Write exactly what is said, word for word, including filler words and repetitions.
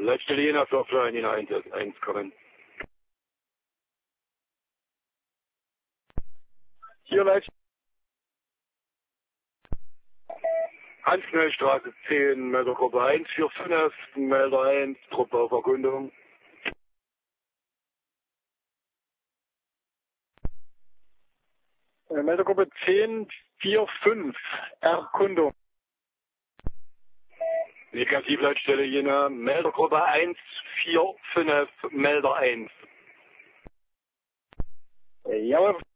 Leitstelle Jena für Offline Jena eins kommen. Hier Leitstelle. Hansschnellstraße zehn, Meldergruppe eins vier fünf, Melder eins, Truppe auf Erkundung. Meldergruppe zehn vier fünf, Erkundung. Negativleitstelle Jena, Meldergruppe eins vier fünf, Melder eins. Jawohl.